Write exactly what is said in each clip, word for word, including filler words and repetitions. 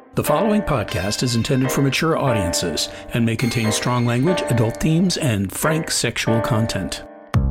The following podcast is intended for mature audiences and may contain strong language, adult themes, and frank sexual content.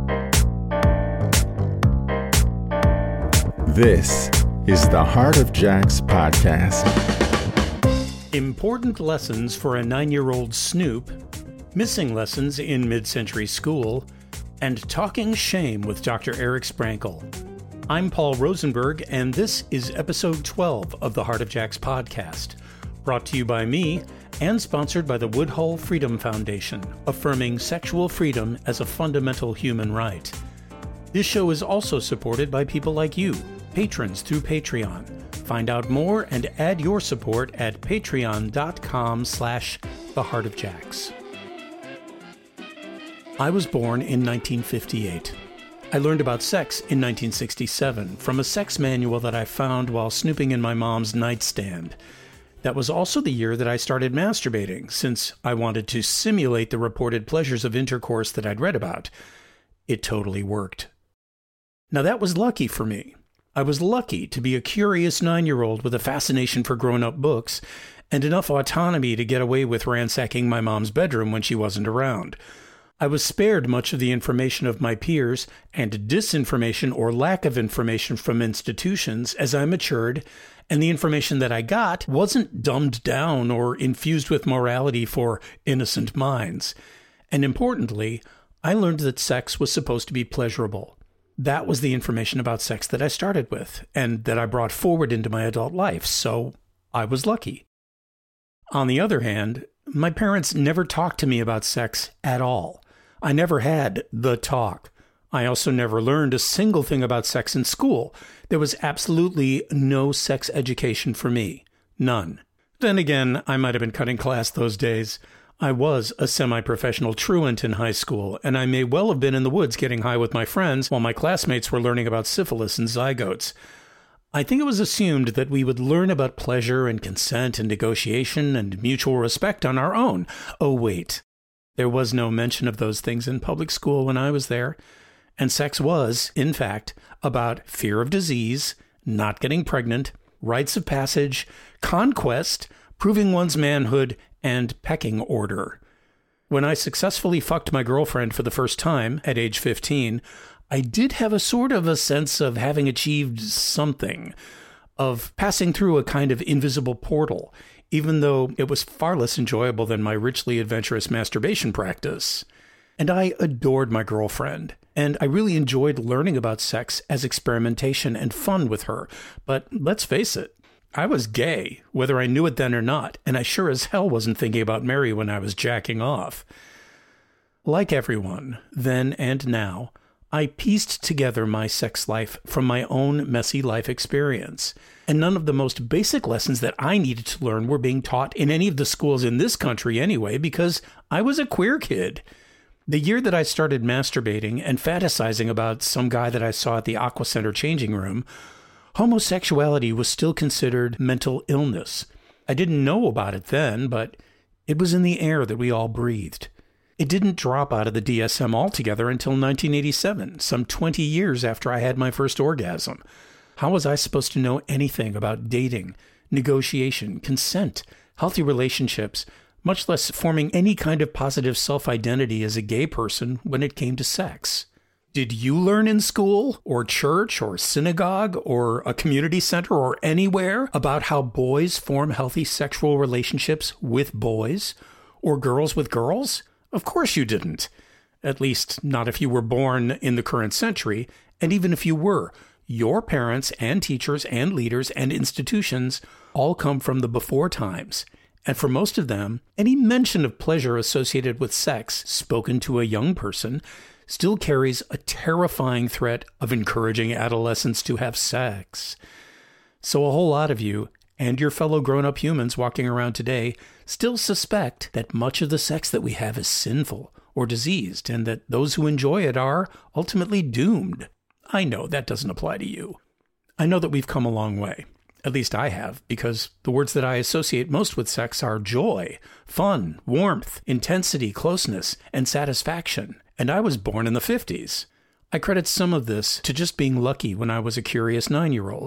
This is the Heart of Jacks podcast. Important lessons for a nine-year-old Snoop, missing lessons in mid-century school, and talking shame with Doctor Eric Sprankle. I'm Paul Rosenberg, and this is episode twelve of the Heart of Jacks podcast, brought to you by me and sponsored by the Woodhull Freedom Foundation, affirming sexual freedom as a fundamental human right. This show is also supported by people like you, patrons through Patreon. Find out more and add your support at patreon.com slash the Heart of Jacks. I was born in nineteen fifty-eight. I learned about sex in nineteen sixty-seven from a sex manual that I found while snooping in my mom's nightstand. That was also the year that I started masturbating, since I wanted to simulate the reported pleasures of intercourse that I'd read about. It totally worked. Now that was lucky for me. I was lucky to be a curious nine-year-old with a fascination for grown-up books and enough autonomy to get away with ransacking my mom's bedroom when she wasn't around. I was spared much of the information of my peers and disinformation or lack of information from institutions as I matured, and the information that I got wasn't dumbed down or infused with morality for innocent minds. And importantly, I learned that sex was supposed to be pleasurable. That was the information about sex that I started with, and that I brought forward into my adult life, so I was lucky. On the other hand, my parents never talked to me about sex at all. I never had the talk. I also never learned a single thing about sex in school. There was absolutely no sex education for me. None. Then again, I might have been cutting class those days. I was a semi-professional truant in high school, and I may well have been in the woods getting high with my friends while my classmates were learning about syphilis and zygotes. I think it was assumed that we would learn about pleasure and consent and negotiation and mutual respect on our own. Oh, wait. There was no mention of those things in public school when I was there. And sex was, in fact, about fear of disease, not getting pregnant, rites of passage, conquest, proving one's manhood, and pecking order. When I successfully fucked my girlfriend for the first time at age fifteen, I did have a sort of a sense of having achieved something, of passing through a kind of invisible portal, even though it was far less enjoyable than my richly adventurous masturbation practice. And I adored my girlfriend, and I really enjoyed learning about sex as experimentation and fun with her. But let's face it, I was gay, whether I knew it then or not, and I sure as hell wasn't thinking about Mary when I was jacking off. Like everyone, then and now, I pieced together my sex life from my own messy life experience. And none of the most basic lessons that I needed to learn were being taught in any of the schools in this country anyway, because I was a queer kid. The year that I started masturbating and fantasizing about some guy that I saw at the Aqua Center changing room, homosexuality was still considered mental illness. I didn't know about it then, but it was in the air that we all breathed. It didn't drop out of the D S M altogether until nineteen eighty-seven, some twenty years after I had my first orgasm. How was I supposed to know anything about dating, negotiation, consent, healthy relationships, much less forming any kind of positive self-identity as a gay person when it came to sex? Did you learn in school, or church, or synagogue, or a community center, or anywhere about how boys form healthy sexual relationships with boys, or girls with girls? Of course you didn't. At least not if you were born in the current century, and even if you were. Your parents and teachers and leaders and institutions all come from the before times. And for most of them, any mention of pleasure associated with sex spoken to a young person still carries a terrifying threat of encouraging adolescents to have sex. So a whole lot of you, and your fellow grown-up humans walking around today, still suspect that much of the sex that we have is sinful or diseased, and that those who enjoy it are ultimately doomed. I know that doesn't apply to you. I know that we've come a long way. At least I have, because the words that I associate most with sex are joy, fun, warmth, intensity, closeness, and satisfaction. And I was born in the fifties. I credit some of this to just being lucky when I was a curious nine-year-old.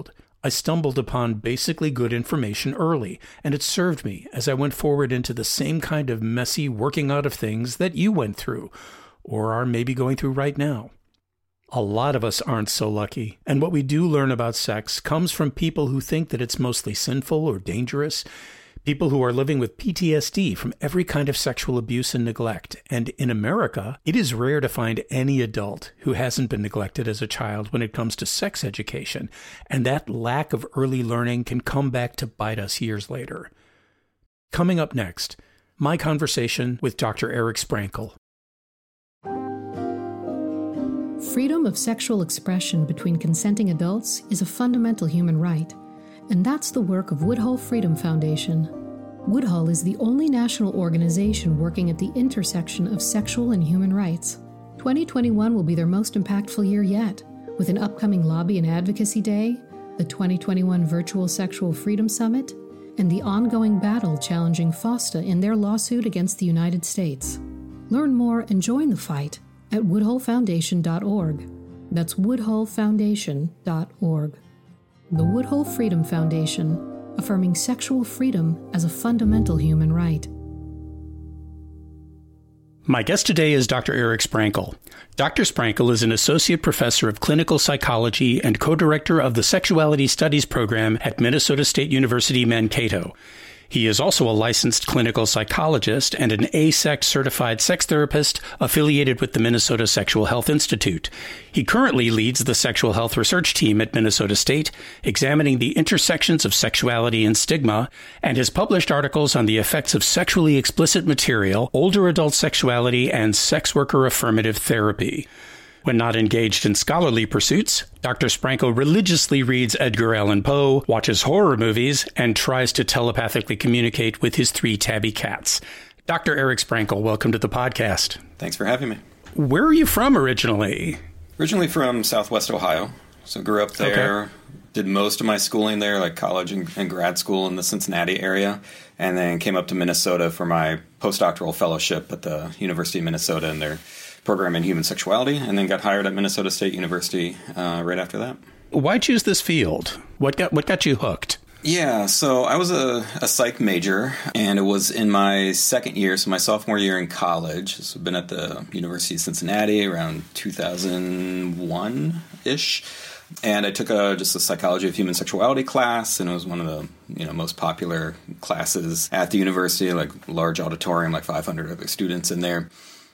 I stumbled upon basically good information early, and it served me as I went forward into the same kind of messy working out of things that you went through, or are maybe going through right now. A lot of us aren't so lucky, and what we do learn about sex comes from people who think that it's mostly sinful or dangerous, people who are living with P T S D from every kind of sexual abuse and neglect. And in America, it is rare to find any adult who hasn't been neglected as a child when it comes to sex education, and that lack of early learning can come back to bite us years later. Coming up next, my conversation with Doctor Eric Sprankle. Freedom of sexual expression between consenting adults is a fundamental human right, and that's the work of Woodhull Freedom Foundation. Woodhull is the only national organization working at the intersection of sexual and human rights. twenty twenty-one will be their most impactful year yet, with an upcoming Lobby and Advocacy Day, the twenty twenty-one Virtual Sexual Freedom Summit, and the ongoing battle challenging FOSTA in their lawsuit against the United States. Learn more and join the fight at woodhull foundation dot org. That's woodhull foundation dot org. The Woodhull Freedom Foundation, affirming sexual freedom as a fundamental human right. My guest today is Doctor Eric Sprankle. Doctor Sprankle is an associate professor of clinical psychology and co-director of the Sexuality Studies program at Minnesota State University, Mankato. He is also a licensed clinical psychologist and an A S E C certified sex therapist affiliated with the Minnesota Sexual Health Institute. He currently leads the sexual health research team at Minnesota State, examining the intersections of sexuality and stigma, and has published articles on the effects of sexually explicit material, older adult sexuality, and sex worker affirmative therapy. When not engaged in scholarly pursuits, Doctor Sprankle religiously reads Edgar Allan Poe, watches horror movies, and tries to telepathically communicate with his three tabby cats. Doctor Eric Sprankle, welcome to the podcast. Thanks for having me. Where are you from originally? Originally from Southwest Ohio, so grew up there, okay. Did most of my schooling there, like college and, and grad school in the Cincinnati area, and then came up to Minnesota for my postdoctoral fellowship at the University of Minnesota in their program in human sexuality, and then got hired at Minnesota State University uh, right after that. Why choose this field? What got what got you hooked? Yeah, so I was a, a psych major, and it was in my second year, so my sophomore year in college. So I've been at the University of Cincinnati around two thousand one-ish, and I took a, just a psychology of human sexuality class, and it was one of the you know most popular classes at the university, like large auditorium, like five hundred other students in there.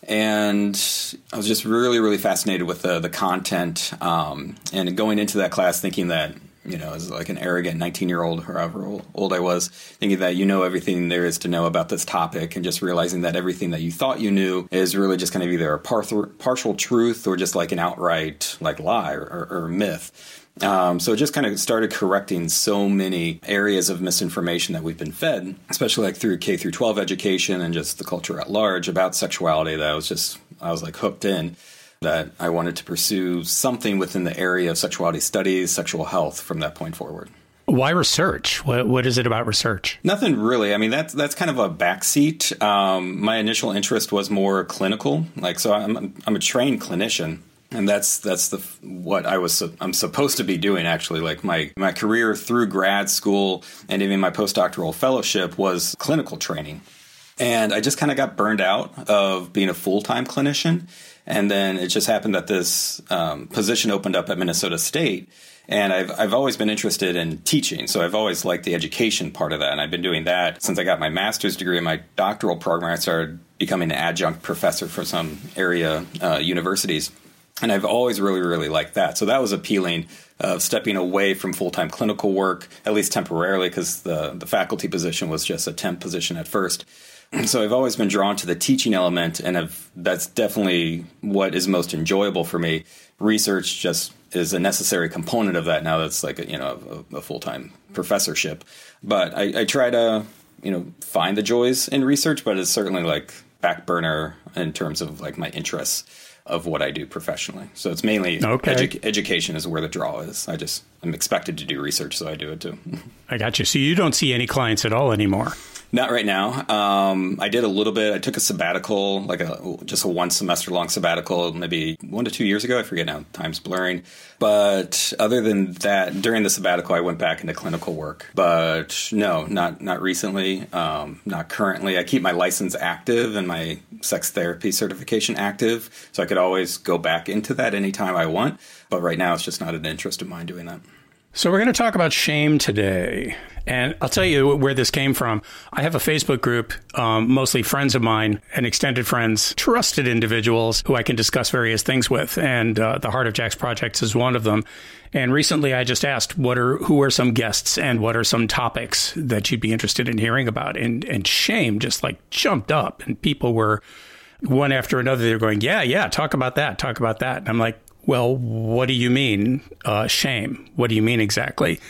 And I was just really, really fascinated with the, the content, um, and going into that class thinking that, you know, as like an arrogant nineteen-year-old, or however old I was, thinking that you know everything there is to know about this topic, and just realizing that everything that you thought you knew is really just kind of either a par- partial truth or just like an outright like lie or, or myth. Um, so it just kind of started correcting so many areas of misinformation that we've been fed, especially like through K through twelve education and just the culture at large about sexuality, that I was just, I was like hooked in, that I wanted to pursue something within the area of sexuality studies, sexual health from that point forward. Why research? What, what is it about research? Nothing really. I mean, that's that's kind of a backseat. Um, my initial interest was more clinical. Like, so I'm I'm a trained clinician. And that's that's the what I was I'm supposed to be doing, actually. Like my, my career through grad school and even my postdoctoral fellowship was clinical training. And I just kind of got burned out of being a full-time clinician. And then it just happened that this um, position opened up at Minnesota State. And I've I've always been interested in teaching, so I've always liked the education part of that. And I've been doing that since I got my master's degree. In my doctoral program, I started becoming an adjunct professor for some area uh, universities. And I've always really, really liked that. So that was appealing, of stepping away from full-time clinical work, at least temporarily, because the, the faculty position was just a temp position at first. So I've always been drawn to the teaching element, and I've, that's definitely what is most enjoyable for me. Research just is a necessary component of that now. That's like a, you know a, a full-time professorship. But I, I try to you know find the joys in research, but it's certainly like back burner in terms of like my interests of what I do professionally. So it's mainly okay. edu- education is where the draw is. I just I'm expected to do research, so I do it too. I got you. So you don't see any clients at all anymore? Not right now. Um, I did a little bit. I took a sabbatical, like a just a one semester long sabbatical, maybe one to two years ago. I forget now. Time's blurring. But other than that, during the sabbatical, I went back into clinical work. But no, not not recently. Um, not currently. I keep my license active and my sex therapy certification active, so I could always go back into that anytime I want. But right now, it's just not an interest of mine doing that. So we're going to talk about shame today. And I'll tell you where this came from. I have a Facebook group, um, mostly friends of mine and extended friends, trusted individuals who I can discuss various things with. And uh, the Heart of Jacks Project is one of them. And recently I just asked, what are who are some guests and what are some topics that you'd be interested in hearing about? And, and shame just like jumped up. And people were one after another. They're going, yeah, yeah, talk about that, talk about that. And I'm like, well, what do you mean, uh, shame? What do you mean exactly?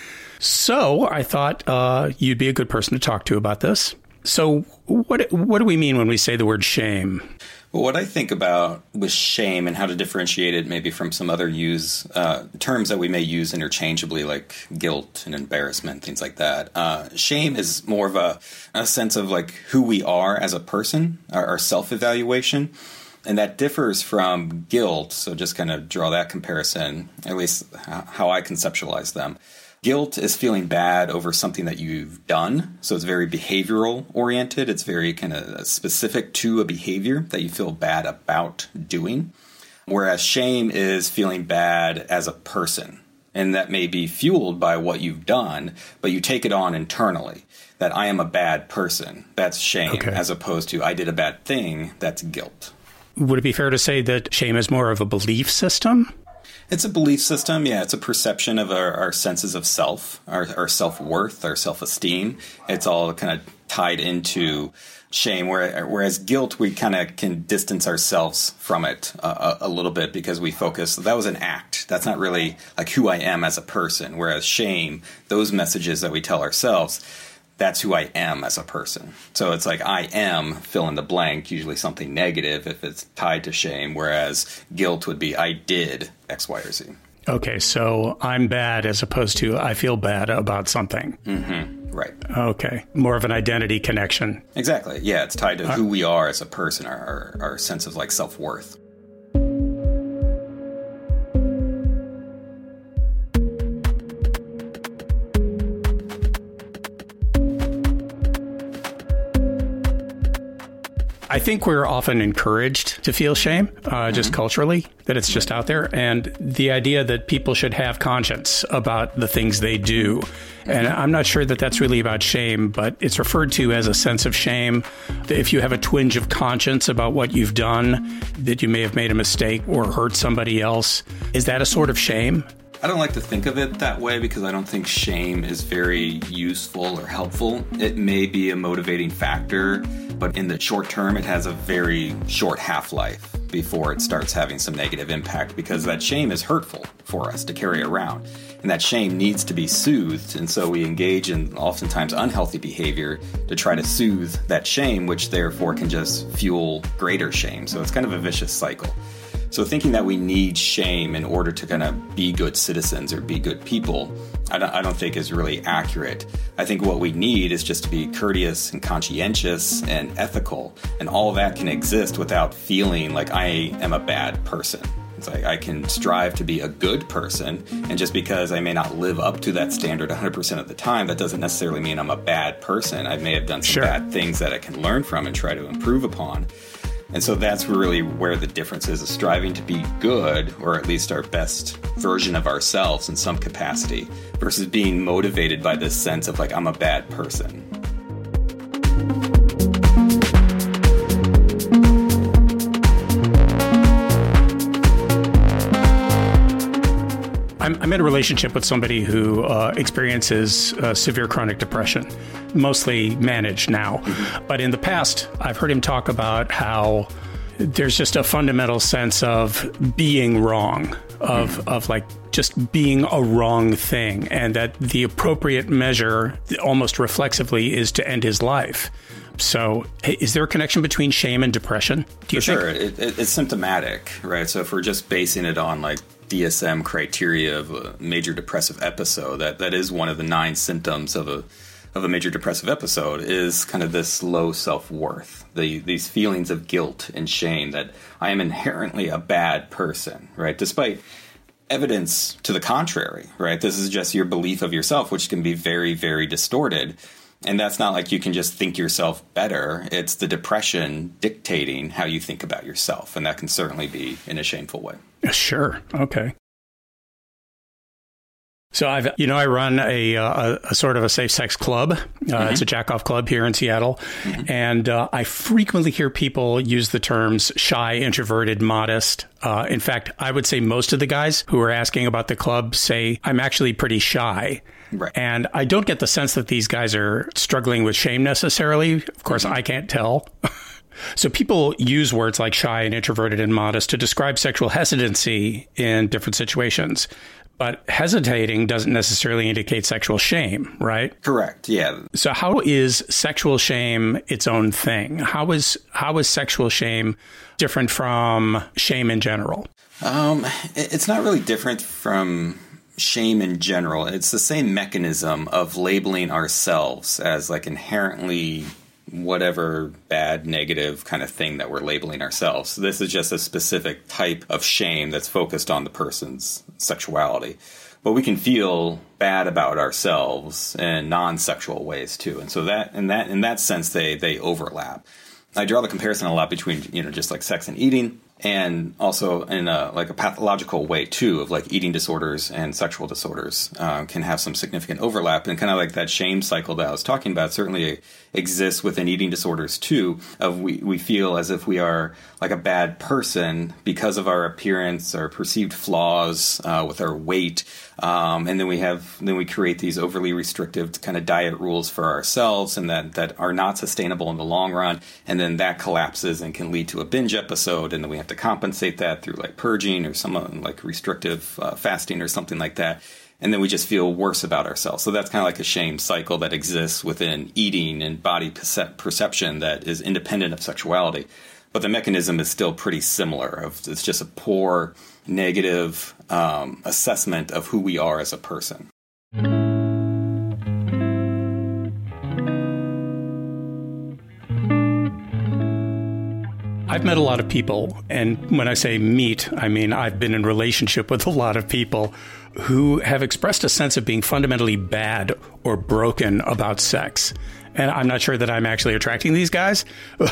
So I thought uh, you'd be a good person to talk to about this. So what what do we mean when we say the word shame? Well, what I think about with shame and how to differentiate it maybe from some other use uh, terms that we may use interchangeably, like guilt and embarrassment, things like that. Uh, shame is more of a, a sense of like who we are as a person, our, our self-evaluation. And that differs from guilt. So just kind of draw that comparison, at least how I conceptualize them. Guilt is feeling bad over something that you've done. So it's very behavioral oriented. It's very kind of specific to a behavior that you feel bad about doing. Whereas shame is feeling bad as a person. And that may be fueled by what you've done, but you take it on internally. That I am a bad person. That's shame. Okay. As opposed to I did a bad thing. That's guilt. Would it be fair to say that shame is more of a belief system? It's a belief system, yeah. It's a perception of our, our senses of self, our, our self-worth, our self-esteem. It's all kind of tied into shame, whereas guilt, we kind of can distance ourselves from it a, a little bit because we focus, that was an act. That's not really like who I am as a person, whereas shame, those messages that we tell ourselves, that's who I am as a person. So it's like I am, fill in the blank, usually something negative if it's tied to shame, whereas guilt would be I did X, Y, or Z. Okay, so I'm bad as opposed to I feel bad about something. Mm-hmm. Right. Okay, more of an identity connection. Exactly. Yeah, it's tied to uh, who we are as a person, our, our, our sense of like self-worth. I think we're often encouraged to feel shame, uh, just mm-hmm. culturally, that it's just out there. And the idea that people should have conscience about the things they do. And I'm not sure that that's really about shame, but it's referred to as a sense of shame. If you have a twinge of conscience about what you've done, that you may have made a mistake or hurt somebody else, is that a sort of shame? I don't like to think of it that way because I don't think shame is very useful or helpful. It may be a motivating factor, but in the short term, it has a very short half-life before it starts having some negative impact because that shame is hurtful for us to carry around. And that shame needs to be soothed, and so we engage in oftentimes unhealthy behavior to try to soothe that shame, which therefore can just fuel greater shame. So it's kind of a vicious cycle. So thinking that we need shame in order to kind of be good citizens or be good people, I don't, I don't think is really accurate. I think what we need is just to be courteous and conscientious and ethical, and all of that can exist without feeling like I am a bad person. It's like I can strive to be a good person, and just because I may not live up to that standard one hundred percent of the time, that doesn't necessarily mean I'm a bad person. I may have done some sure. bad things that I can learn from and try to improve upon. And so that's really where the difference is, is striving to be good, or at least our best version of ourselves in some capacity, versus being motivated by this sense of like, I'm a bad person. I'm, I'm in a relationship with somebody who uh, experiences uh, severe chronic depression, mostly managed now. Mm-hmm. But in the past, I've heard him talk about how there's just a fundamental sense of being wrong, of mm-hmm. of like just being a wrong thing, and that the appropriate measure, almost reflexively, is to end his life. So is there a connection between shame and depression, do you For think? sure. It, it, it's symptomatic, right? So if we're just basing it on like D S M criteria of a major depressive episode, that, that is one of the nine symptoms of a of a major depressive episode is kind of this low self-worth, the, these feelings of guilt and shame that I am inherently a bad person, right? Despite evidence to the contrary, right? This is just your belief of yourself, which can be very, very distorted. And that's not like you can just think yourself better. It's the depression dictating how you think about yourself. And that can certainly be in a shameful way. Sure. Okay. So I've, you know, I run a, a, a sort of a safe sex club. Uh, mm-hmm. It's a jack-off club here in Seattle. Mm-hmm. And uh, I frequently hear people use the terms shy, introverted, modest. Uh, in fact, I would say most of the guys who are asking about the club say, I'm actually pretty shy. Right. And I don't get the sense that these guys are struggling with shame necessarily. Of course, mm-hmm. I can't tell. So people use words like shy and introverted and modest to describe sexual hesitancy in different situations. But hesitating doesn't necessarily indicate sexual shame, right? Correct. Yeah. So how is sexual shame its own thing? How is how is sexual shame different from shame in general? Um, it's not really different from shame in general. It's the same mechanism of labeling ourselves as like inherently whatever bad, negative kind of thing that we're labeling ourselves. So this is just a specific type of shame that's focused on the person's sexuality. But we can feel bad about ourselves in non-sexual ways too. And so that in that in that sense they they overlap. I draw the comparison a lot between, you know, just like sex and eating, and also in a, like a pathological way too, of like eating disorders and sexual disorders uh, can have some significant overlap. And kind of like that shame cycle that I was talking about certainly exists within eating disorders too, of we, we feel as if we are like a bad person because of our appearance, our perceived flaws uh, with our weight. Um, and then we have, then we create these overly restrictive kind of diet rules for ourselves, and that, that are not sustainable in the long run. And then that collapses and can lead to a binge episode. And then we have to compensate that through like purging or some like restrictive uh, fasting or something like that. And then we just feel worse about ourselves. So that's kind of like a shame cycle that exists within eating and body percep- perception that is independent of sexuality. But the mechanism is still pretty similar. Of it's just a poor, negative um, assessment of who we are as a person. I've met a lot of people, and when I say meet, I mean I've been in relationship with a lot of people who have expressed a sense of being fundamentally bad or broken about sex. And I'm not sure that I'm actually attracting these guys,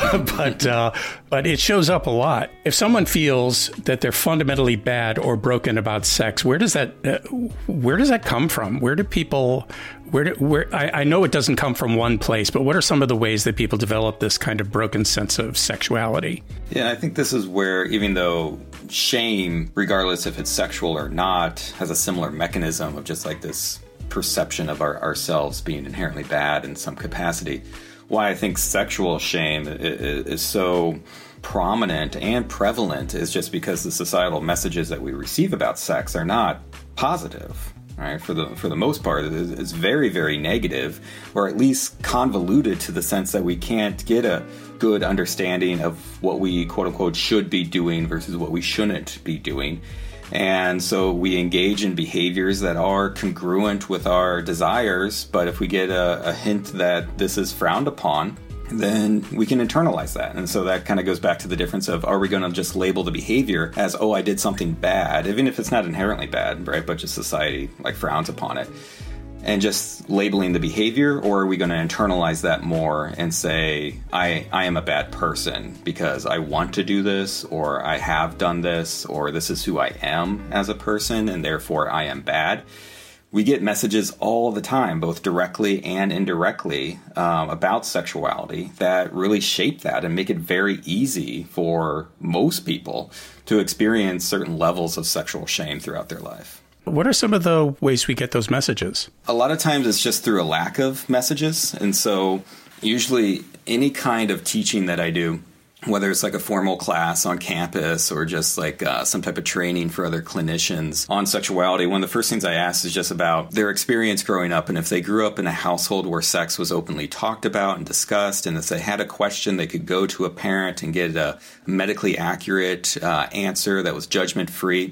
but uh, but it shows up a lot. If someone feels that they're fundamentally bad or broken about sex, where does that uh, where does that come from? Where do people where do, where I, I know it doesn't come from one place, but what are some of the ways that people develop this kind of broken sense of sexuality? Yeah, I think this is where, even though shame, regardless if it's sexual or not, has a similar mechanism of just like this perception of our, ourselves being inherently bad in some capacity. Why I think sexual shame is, is so prominent and prevalent is just because the societal messages that we receive about sex are not positive. Right? For the for the most part, it is, it's very, very negative, or at least convoluted to the sense that we can't get a good understanding of what we quote unquote should be doing versus what we shouldn't be doing. And so we engage in behaviors that are congruent with our desires, but if we get a, a hint that this is frowned upon, then we can internalize that. And so that kind of goes back to the difference of, are we going to just label the behavior as, oh, I did something bad, even if it's not inherently bad, right? But just society like frowns upon it. And just labeling the behavior, or are we going to internalize that more and say, I, I am a bad person because I want to do this, or I have done this, or this is who I am as a person, and therefore I am bad. We get messages all the time, both directly and indirectly, um, about sexuality that really shape that and make it very easy for most people to experience certain levels of sexual shame throughout their life. What are some of the ways we get those messages? A lot of times it's just through a lack of messages. And so usually any kind of teaching that I do, whether it's like a formal class on campus or just like uh, some type of training for other clinicians on sexuality, one of the first things I ask is just about their experience growing up. And if they grew up in a household where sex was openly talked about and discussed, and if they had a question, they could go to a parent and get a medically accurate uh, answer that was judgment-free.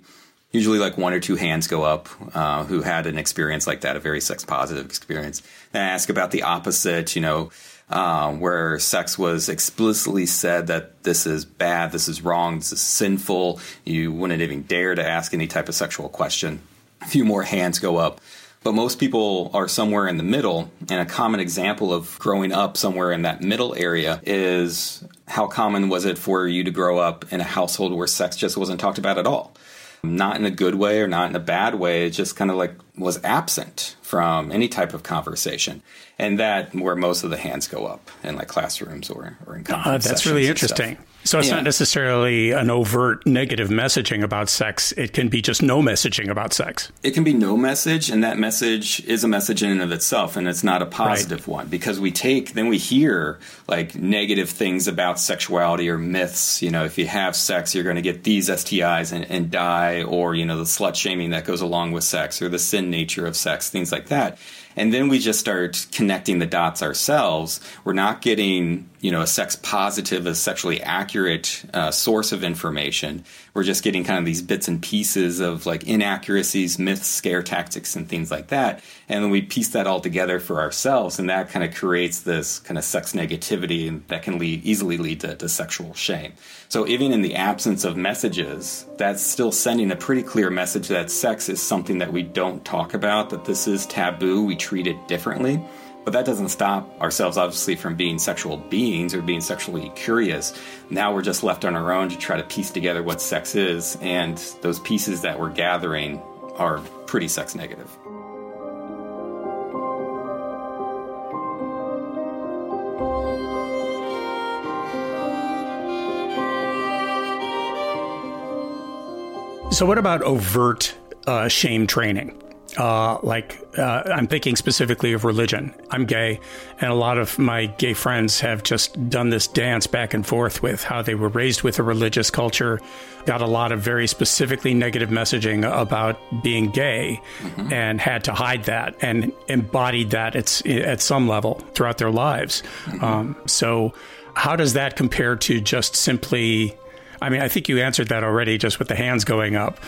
Usually like one or two hands go up uh, who had an experience like that, a very sex positive experience. Then I ask about the opposite, you know, uh, where sex was explicitly said that this is bad, this is wrong, this is sinful. You wouldn't even dare to ask any type of sexual question. A few more hands go up. But most people are somewhere in the middle. And a common example of growing up somewhere in that middle area is how common was it for you to grow up in a household where sex just wasn't talked about at all? Not in a good way or not in a bad way. It just kind of like was absent from any type of conversation. And that where most of the hands go up in like classrooms or, or in conference uh, That's really interesting. So it's yeah. not necessarily an overt negative messaging about sex. It can be just no messaging about sex. It can be no message, and that message is a message in and of itself, and it's not a positive right. one, because we take, then we hear like negative things about sexuality or myths. You know, if you have sex, you're going to get these S T Is and, and die, or, you know, the slut shaming that goes along with sex, or the sin nature of sex, things like that. And then we just start connecting the dots ourselves. We're not getting, you know, a sex positive, a sexually accurate uh, source of information. We're just getting kind of these bits and pieces of like inaccuracies, myths, scare tactics, and things like that. And then we piece that all together for ourselves. And that kind of creates this kind of sex negativity, and that can lead, easily lead to, to sexual shame. So even in the absence of messages, that's still sending a pretty clear message that sex is something that we don't talk about, that this is taboo. We treat it differently. But that doesn't stop ourselves, obviously, from being sexual beings or being sexually curious. Now we're just left on our own to try to piece together what sex is, and those pieces that we're gathering are pretty sex negative. So what about overt uh, shame training? Uh, like, uh, I'm thinking specifically of religion. I'm gay, and a lot of my gay friends have just done this dance back and forth with how they were raised with a religious culture, got a lot of very specifically negative messaging about being gay, mm-hmm. and had to hide that and embodied that at, at some level throughout their lives. Mm-hmm. Um, so how does that compare to just simply... I mean, I think you answered that already just with the hands going up.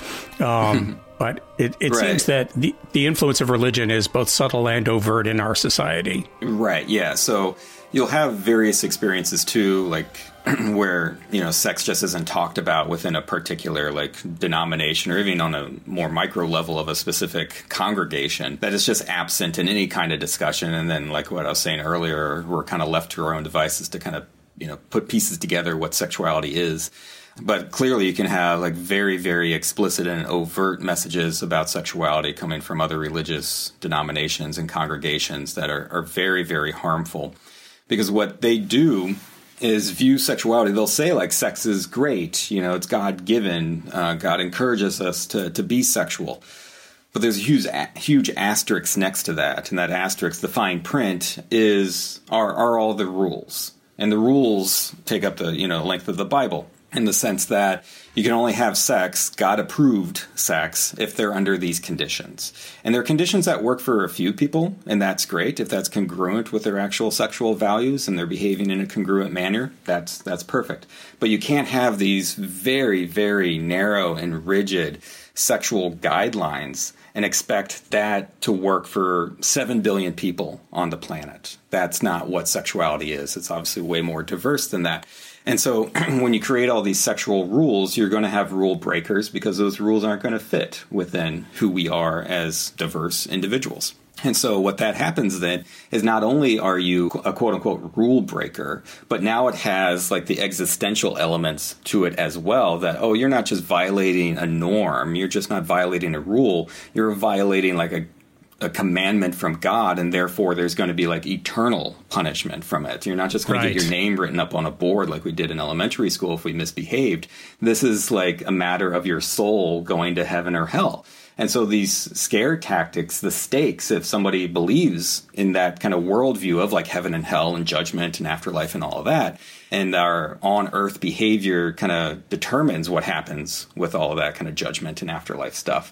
Um, but it, it right. seems that the, the influence of religion is both subtle and overt in our society. Right, yeah. So you'll have various experiences, too, like where, you know, sex just isn't talked about within a particular, like, denomination or even on a more micro level of a specific congregation, that is just absent in any kind of discussion. And then, like what I was saying earlier, we're kind of left to our own devices to kind of, you know, put pieces together what sexuality is. But clearly you can have like very, very explicit and overt messages about sexuality coming from other religious denominations and congregations that are, are very, very harmful. Because what they do is view sexuality. They'll say like sex is great, you know, it's God-given. Uh, God encourages us to, to be sexual. But there's a huge, huge asterisk next to that. And that asterisk, the fine print, is are, are all the rules. And the rules take up the, you know, length of the Bible, in the sense that you can only have sex, God-approved sex, if they're under these conditions. And there are conditions that work for a few people, and that's great. If that's congruent with their actual sexual values and they're behaving in a congruent manner, that's that's perfect. But you can't have these very, very narrow and rigid sexual guidelines and expect that to work for seven billion people on the planet. That's not what sexuality is. It's obviously way more diverse than that. And so when you create all these sexual rules, you're going to have rule breakers because those rules aren't going to fit within who we are as diverse individuals. And so what that happens then is not only are you a quote-unquote rule breaker, but now it has like the existential elements to it as well, that, oh, you're not just violating a norm, you're just not violating a rule, you're violating like a a commandment from God, and therefore there's going to be like eternal punishment from it. You're not just going right. to get your name written up on a board like we did in elementary school if we misbehaved. This is like a matter of your soul going to heaven or hell. And so these scare tactics, the stakes, if somebody believes in that kind of worldview of like heaven and hell and judgment and afterlife and all of that, and our on-earth behavior kind of determines what happens with all of that kind of judgment and afterlife stuff,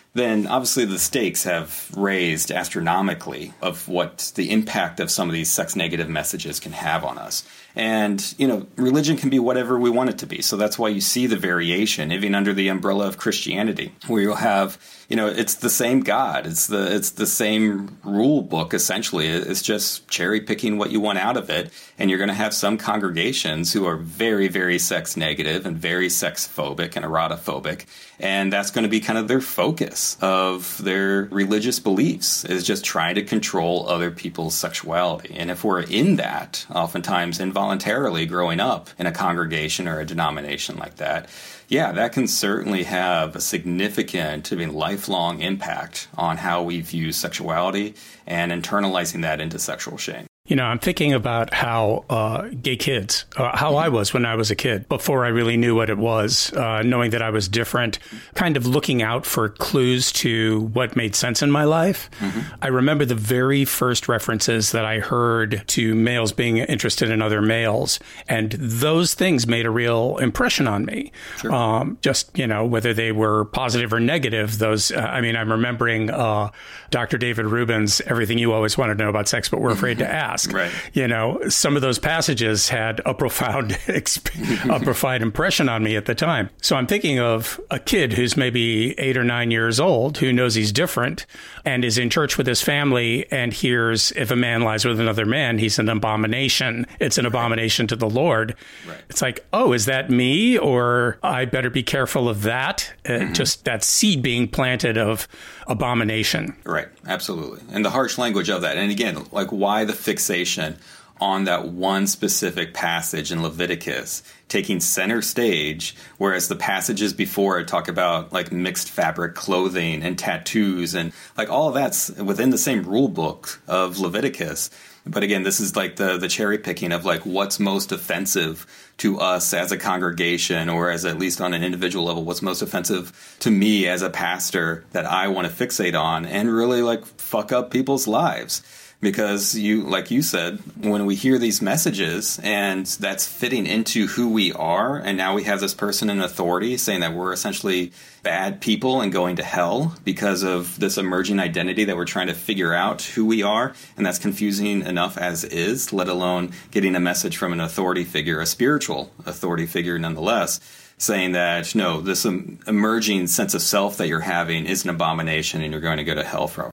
then obviously the stakes have raised astronomically of what the impact of some of these sex-negative messages can have on us. And, you know, religion can be whatever we want it to be. So that's why you see the variation, even under the umbrella of Christianity, where you'll have, you know, it's the same God. It's the it's the same rule book, essentially. It's just cherry picking what you want out of it. And you're going to have some congregations who are very, very sex negative and very sex phobic and erotophobic. And that's going to be kind of their focus of their religious beliefs, is just trying to control other people's sexuality. And if we're in that, oftentimes involuntarily growing up in a congregation or a denomination like that, yeah, that can certainly have a significant, I mean, lifelong impact on how we view sexuality and internalizing that into sexual shame. You know, I'm thinking about how uh, gay kids, uh, how I was when I was a kid, before I really knew what it was, uh, knowing that I was different, kind of looking out for clues to what made sense in my life. Mm-hmm. I remember the very first references that I heard to males being interested in other males, and those things made a real impression on me. Sure. Um, just, you know, whether they were positive or negative, those, uh, I mean, I'm remembering uh, Doctor David Rubin's Everything You Always Want to Know About Sex, But We're Afraid to Ask. Right. You know, some of those passages had a profound, exp- a profound impression on me at the time. So I'm thinking of a kid who's maybe eight or nine years old, who knows he's different and is in church with his family and hears, if a man lies with another man, he's an abomination. It's an abomination to the Lord. Right. It's like, oh, is that me? Or I better be careful of that. Mm-hmm. Uh, just that seed being planted of abomination. Right. Absolutely. And the harsh language of that. And again, like, why the fixation on that one specific passage in Leviticus taking center stage, whereas the passages before it talk about like mixed fabric clothing and tattoos and like all of that's within the same rule book of Leviticus. But again, this is like the, the cherry picking of like what's most offensive to us as a congregation, or as at least on an individual level, what's most offensive to me as a pastor that I want to fixate on and really like fuck up people's lives. Because you, like you said, when we hear these messages and that's fitting into who we are, and now we have this person in authority saying that we're essentially bad people and going to hell because of this emerging identity that we're trying to figure out who we are, and that's confusing enough as is, let alone getting a message from an authority figure, a spiritual authority figure nonetheless, saying that, no, this um, emerging sense of self that you're having is an abomination and you're going to go to hell for it.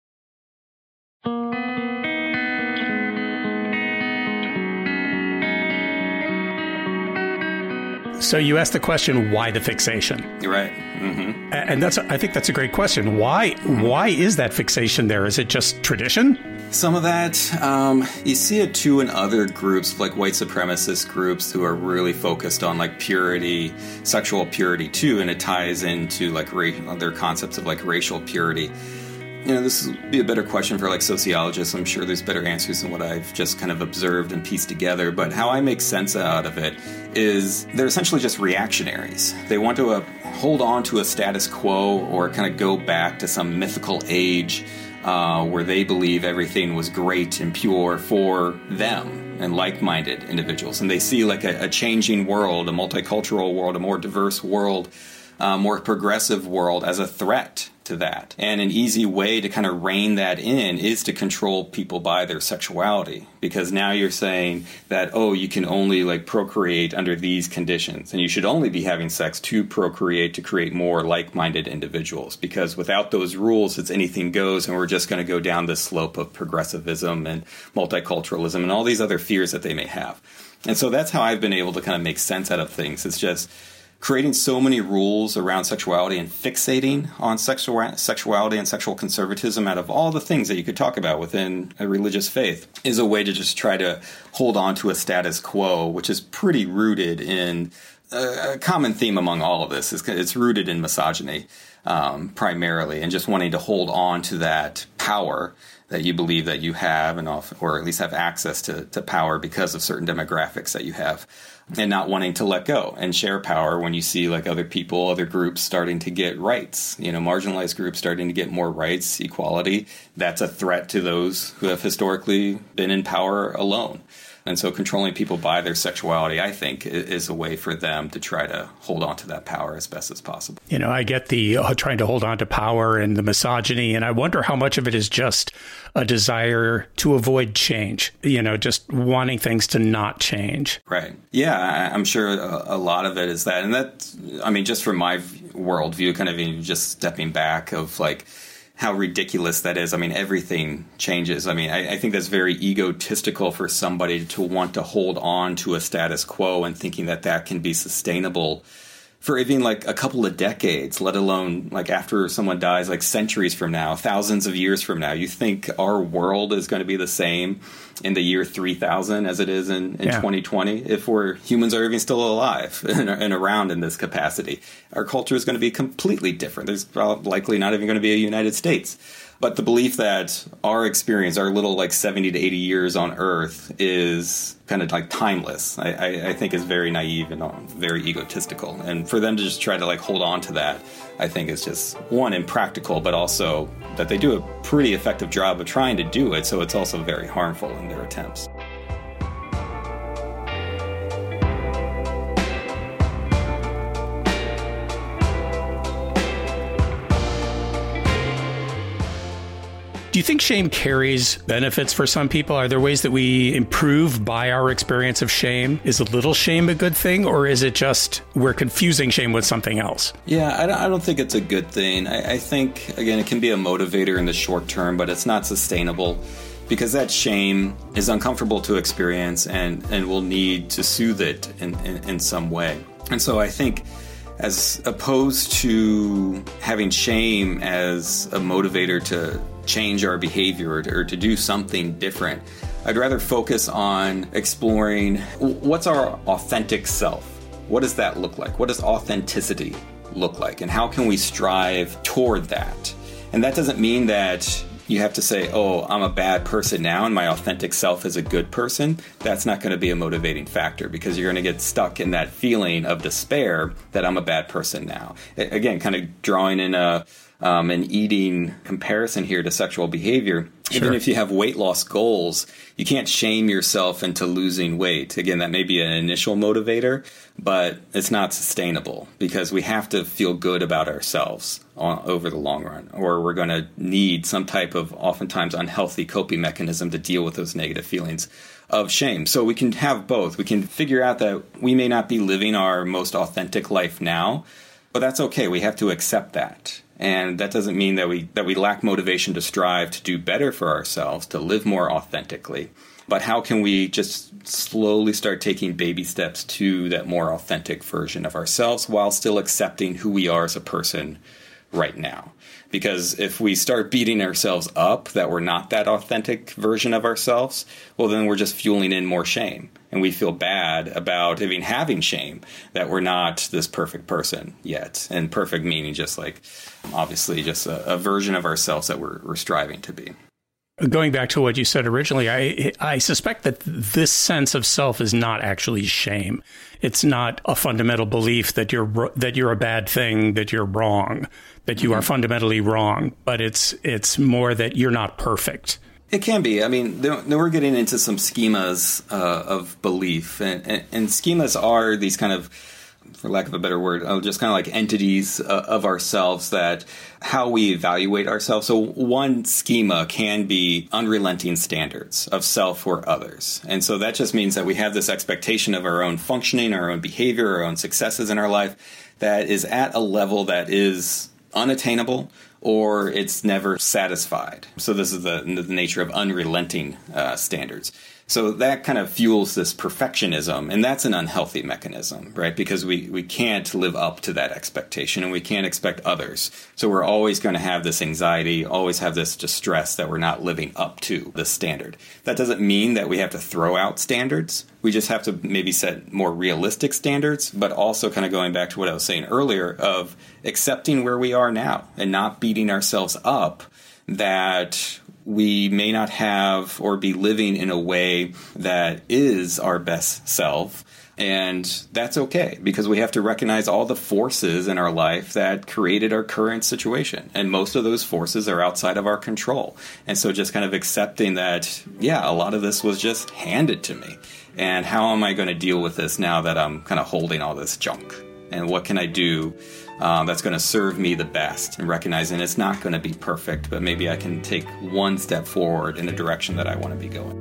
So you asked the question, why the fixation? You're right. Mm-hmm. And that's, I think that's a great question. Why, why is that fixation there? Is it just tradition? Some of that, um, you see it too in other groups, like white supremacist groups who are really focused on like purity, sexual purity too, and it ties into like ra- their concepts of like racial purity. You know, this would be a better question for like sociologists. I'm sure there's better answers than what I've just kind of observed and pieced together. But how I make sense out of it is they're essentially just reactionaries. They want to uh, hold on to a status quo or kind of go back to some mythical age uh, where they believe everything was great and pure for them and like-minded individuals. And they see like a, a changing world, a multicultural world, a more diverse world, a more progressive world as a threat to that. And an easy way to kind of rein that in is to control people by their sexuality, because now you're saying that, oh, you can only like procreate under these conditions, and you should only be having sex to procreate to create more like-minded individuals, because without those rules, it's anything goes, and we're just going to go down this slope of progressivism and multiculturalism and all these other fears that they may have. And so that's how I've been able to kind of make sense out of things. It's just creating so many rules around sexuality and fixating on sexual sexuality and sexual conservatism out of all the things that you could talk about within a religious faith is a way to just try to hold on to a status quo, which is pretty rooted in a, a common theme among all of this. It's, it's rooted in misogyny um, primarily, and just wanting to hold on to that power that you believe that you have, and off, or at least have access to, to power because of certain demographics that you have, and not wanting to let go and share power when you see like other people, other groups starting to get rights, you know, marginalized groups starting to get more rights, equality. That's a threat to those who have historically been in power alone. And so controlling people by their sexuality, I think, is a way for them to try to hold on to that power as best as possible. You know, I get the uh, trying to hold on to power and the misogyny, and I wonder how much of it is just a desire to avoid change, you know, just wanting things to not change. Right. Yeah, I'm sure a, a lot of it is that. And that, I mean, just from my worldview, kind of even just stepping back of like, how ridiculous that is. I mean, everything changes. I mean, I, I think that's very egotistical for somebody to want to hold on to a status quo and thinking that that can be sustainable for even like a couple of decades, let alone like after someone dies, like centuries from now, thousands of years from now. You think our world is going to be the same in the year three thousand as it is in, in yeah. twenty twenty? If we're humans are even still alive and, and around in this capacity, our culture is going to be completely different. There's likely not even going to be a United States. But the belief that our experience, our little like seventy to eighty years on Earth is kind of like timeless, I, I, I think is very naive and very egotistical. And for them to just try to like hold on to that, I think is just, one, impractical, but also that they do a pretty effective job of trying to do it. So it's also very harmful in their attempts. Do you think shame carries benefits for some people? Are there ways that we improve by our experience of shame? Is a little shame a good thing, or is it just we're confusing shame with something else? Yeah, I don't, I don't think it's a good thing. I, I think, again, it can be a motivator in the short term, but it's not sustainable because that shame is uncomfortable to experience and, and we'll need to soothe it in, in, in some way. And so I think as opposed to having shame as a motivator to change our behavior or to, or to do something different, I'd rather focus on exploring what's our authentic self. What does that look like? What does authenticity look like? And how can we strive toward that? And that doesn't mean that you have to say, oh, I'm a bad person now and my authentic self is a good person. That's not going to be a motivating factor because you're going to get stuck in that feeling of despair that I'm a bad person now. Again, kind of drawing in a um, an eating comparison here to sexual behavior. Sure. Even if you have weight loss goals, you can't shame yourself into losing weight. Again, that may be an initial motivator, but it's not sustainable because we have to feel good about ourselves on, over the long run, or we're going to need some type of oftentimes unhealthy coping mechanism to deal with those negative feelings of shame. So we can have both. We can figure out that we may not be living our most authentic life now, but that's okay. We have to accept that. And that doesn't mean that we that we lack motivation to strive to do better for ourselves, to live more authentically. But how can we just slowly start taking baby steps to that more authentic version of ourselves while still accepting who we are as a person right now? Because if we start beating ourselves up that we're not that authentic version of ourselves, well, then we're just fueling in more shame. And we feel bad about even having shame that we're not this perfect person yet. And perfect meaning just like, obviously, just a, a version of ourselves that we're, we're striving to be. Going back to what you said originally, I I suspect that this sense of self is not actually shame. It's not a fundamental belief that you're that you're a bad thing, that you're wrong, that you mm-hmm. are fundamentally wrong. But it's it's more that you're not perfect. It can be. I mean, then we're getting into some schemas uh, of belief, and, and, and schemas are these kind of, for lack of a better word, uh, just kind of like entities uh, of ourselves that how we evaluate ourselves. So one schema can be unrelenting standards of self or others. And so that just means that we have this expectation of our own functioning, our own behavior, our own successes in our life that is at a level that is unattainable or it's never satisfied. So this is the, the nature of unrelenting uh, standards. So that kind of fuels this perfectionism, and that's an unhealthy mechanism, right? Because we, we can't live up to that expectation, and we can't expect others. So we're always going to have this anxiety, always have this distress that we're not living up to the standard. That doesn't mean that we have to throw out standards. We just have to maybe set more realistic standards, but also kind of going back to what I was saying earlier of accepting where we are now and not beating ourselves up that we may not have or be living in a way that is our best self. And that's okay, because we have to recognize all the forces in our life that created our current situation. And most of those forces are outside of our control. And so just kind of accepting that, yeah, a lot of this was just handed to me. And how am I going to deal with this now that I'm kind of holding all this junk? And what can I do um, that's going to serve me the best? And recognizing it's not going to be perfect, but maybe I can take one step forward in the direction that I want to be going.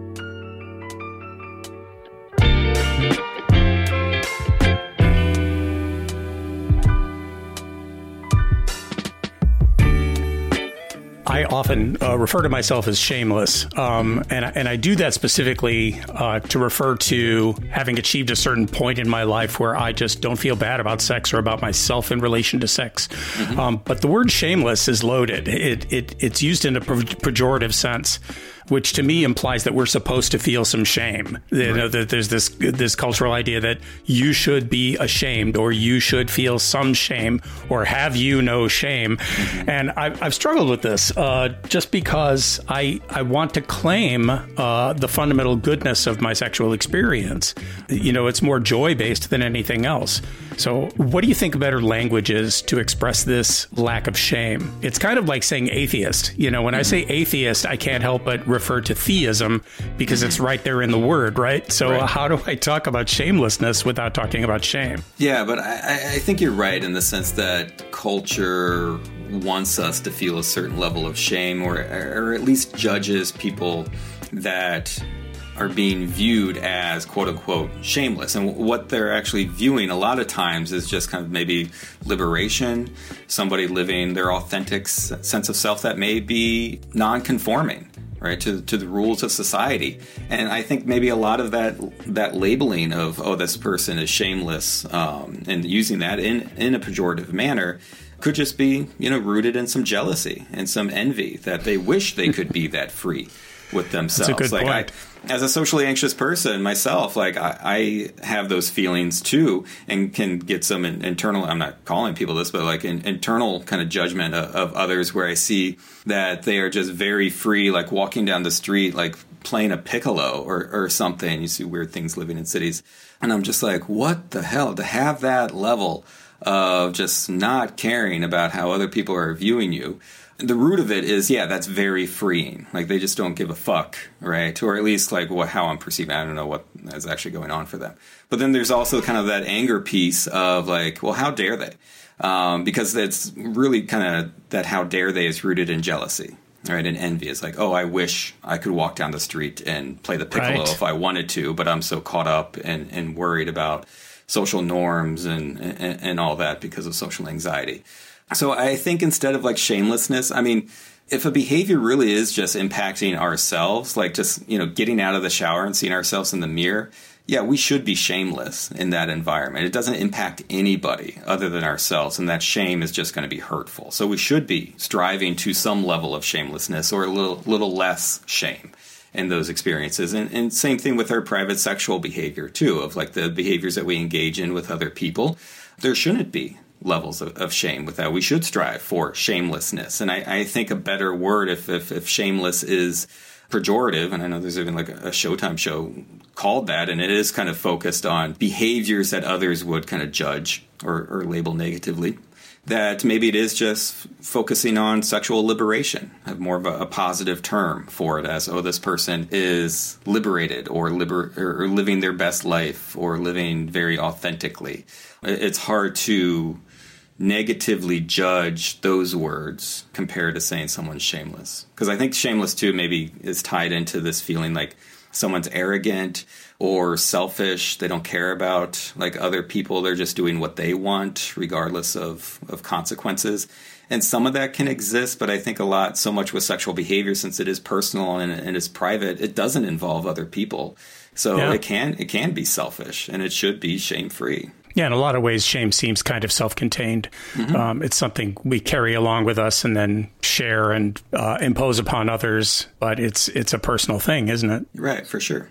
I often uh, refer to myself as shameless, um, and, and I do that specifically uh, to refer to having achieved a certain point in my life where I just don't feel bad about sex or about myself in relation to sex. Mm-hmm. Um, but the word shameless is loaded. It, it it's used in a pejorative sense, which to me implies that we're supposed to feel some shame. You know, that there's this this cultural idea that you should be ashamed, or you should feel some shame, or have you no shame. Mm-hmm. And I've, I've struggled with this uh, just because I I want to claim uh, the fundamental goodness of my sexual experience. You know, it's more joy-based than anything else. So what do you think a better language is to express this lack of shame? It's kind of like saying atheist. You know, when mm-hmm. I say atheist, I can't help but refer to theism because it's right there in the word, right? So right. How do I talk about shamelessness without talking about shame? Yeah, but I, I think you're right in the sense that culture wants us to feel a certain level of shame, or, or at least judges people that are being viewed as quote unquote shameless. And what they're actually viewing a lot of times is just kind of maybe liberation, somebody living their authentic sense of self that may be non-conforming, right, to to the rules of society. And I think maybe a lot of that that labeling of, oh, this person is shameless, um, and using that in, in a pejorative manner could just be, you know, rooted in some jealousy and some envy that they wish they could be that free with themselves. That's a good like point. I, as a socially anxious person myself, like I, I have those feelings too, and can get some in, internal, I'm not calling people this, but like an internal kind of judgment of, of others where I see that they are just very free, like walking down the street, like playing a piccolo or, or something. You see weird things living in cities. And I'm just like, what the hell? To have that level of just not caring about how other people are viewing you. The root of it is, yeah, that's very freeing. Like, they just don't give a fuck, right? Or at least, like, what, how I'm perceiving. I don't know what is actually going on for them. But then there's also kind of that anger piece of, like, well, how dare they? Um, because it's really kind of that how dare they is rooted in jealousy, right? And envy. It's like, oh, I wish I could walk down the street and play the piccolo right. if I wanted to, but I'm so caught up and, and worried about social norms and, and, and all that because of social anxiety. So I think instead of like shamelessness, I mean, if a behavior really is just impacting ourselves, like just, you know, getting out of the shower and seeing ourselves in the mirror, yeah, we should be shameless in that environment. It doesn't impact anybody other than ourselves, and that shame is just going to be hurtful. So we should be striving to some level of shamelessness or a little, little less shame in those experiences. And, and same thing with our private sexual behavior, too, of like the behaviors that we engage in with other people. There shouldn't be levels of, of shame with that. We should strive for shamelessness. And I, I think a better word, if, if, if shameless is pejorative, and I know there's even like a Showtime show called that, and it is kind of focused on behaviors that others would kind of judge or, or label negatively, that maybe it is just focusing on sexual liberation, have more of a, a positive term for it as, oh, this person is liberated or, liber- or living their best life or living very authentically. It's hard to negatively judge those words compared to saying someone's shameless. Because I think shameless, too, maybe is tied into this feeling like someone's arrogant or selfish. They don't care about like other people. They're just doing what they want, regardless of, of consequences. And some of that can exist, but I think a lot, so much with sexual behavior, since it is personal and, and it's private, it doesn't involve other people. So yeah. it can it can be selfish, and it should be shame-free. Yeah, in a lot of ways, shame seems kind of self-contained. Mm-hmm. Um, it's something we carry along with us and then share and uh, impose upon others. But it's it's a personal thing, isn't it? Right, for sure.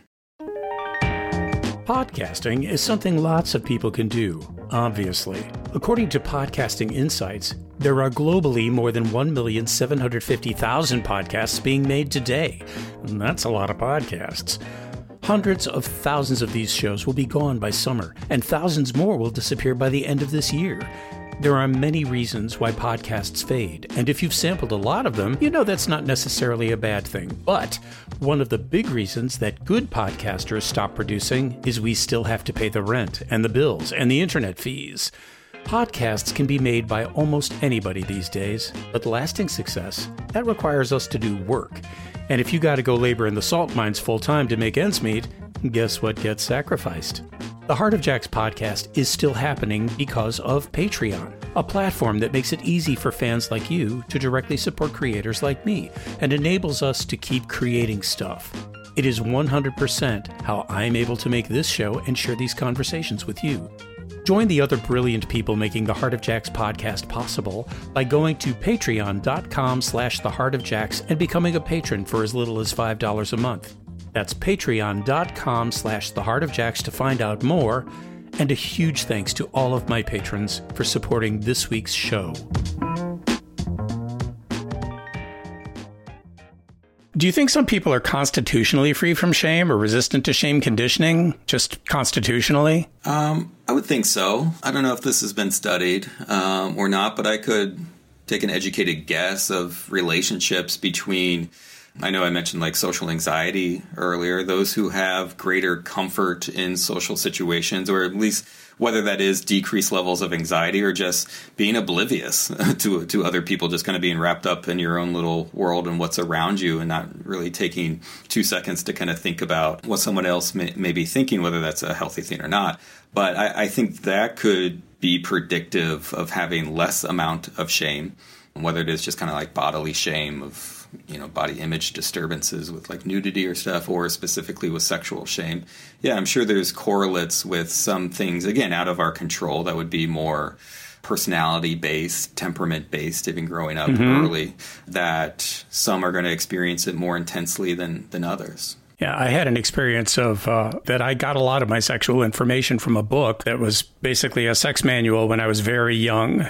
Podcasting is something lots of people can do, obviously. According to Podcasting Insights, There are globally more than one million seven hundred fifty thousand podcasts being made today. And that's a lot of podcasts. Hundreds of thousands of these shows will be gone by summer, and thousands more will disappear by the end of this year. There are many reasons why podcasts fade, and if you've sampled a lot of them, you know that's not necessarily a bad thing. But one of the big reasons that good podcasters stop producing is we still have to pay the rent and the bills and the internet fees. Podcasts can be made by almost anybody these days, but lasting success, that requires us to do work. And if you got to go labor in the salt mines full time to make ends meet, guess what gets sacrificed? The Heart of Jacks podcast is still happening because of Patreon, a platform that makes it easy for fans like you to directly support creators like me and enables us to keep creating stuff. It is one hundred percent how I'm able to make this show and share these conversations with you. Join the other brilliant people making the Heart of Jacks podcast possible by going to patreon.com slash the Heart of Jacks and becoming a patron for as little as five dollars a month. That's patreon.com slash the Heart of Jacks to find out more. And a huge thanks to all of my patrons for supporting this week's show. Do you think some people are constitutionally free from shame or resistant to shame conditioning, just constitutionally? Um, I would think so. I don't know if this has been studied um, or not, but I could take an educated guess of relationships between, I know I mentioned like social anxiety earlier, those who have greater comfort in social situations, or at least whether that is decreased levels of anxiety or just being oblivious to to other people, just kind of being wrapped up in your own little world and what's around you and not really taking two seconds to kind of think about what someone else may, may be thinking, whether that's a healthy thing or not. But I, I think that could be predictive of having less amount of shame, whether it is just kind of like bodily shame of, you know, body image disturbances with like nudity or stuff, or specifically with sexual shame. Yeah, I'm sure there's correlates with some things, again, out of our control that would be more personality-based, temperament-based, even growing up mm-hmm. early, that some are going to experience it more intensely than, than others. Yeah, I had an experience of uh, that I got a lot of my sexual information from a book that was basically a sex manual when I was very young.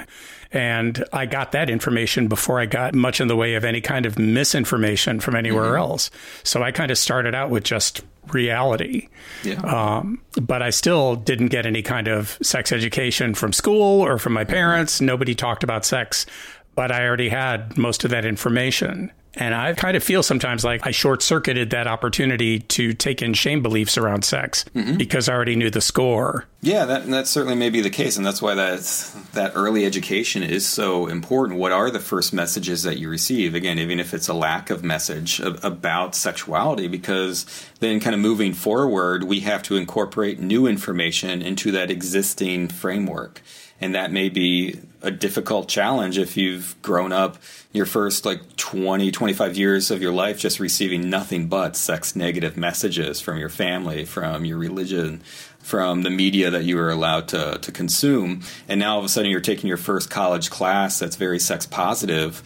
And I got that information before I got much in the way of any kind of misinformation from anywhere mm-hmm. else. So I kind of started out with just reality. Yeah. Um, but I still didn't get any kind of sex education from school or from my parents. Nobody talked about sex, but I already had most of that information. And I kind of feel sometimes like I short-circuited that opportunity to take in shame beliefs around sex mm-hmm. because I already knew the score. Yeah, that that certainly may be the case. And that's why that's, that early education is so important. What are the first messages that you receive? Again, even if it's a lack of message of, about sexuality, because then kind of moving forward, we have to incorporate new information into that existing framework. And that may be a difficult challenge if you've grown up your first like twenty, twenty-five years of your life just receiving nothing but sex negative messages from your family, from your religion, from the media that you were allowed to, to consume. And now all of a sudden you're taking your first college class that's very sex positive.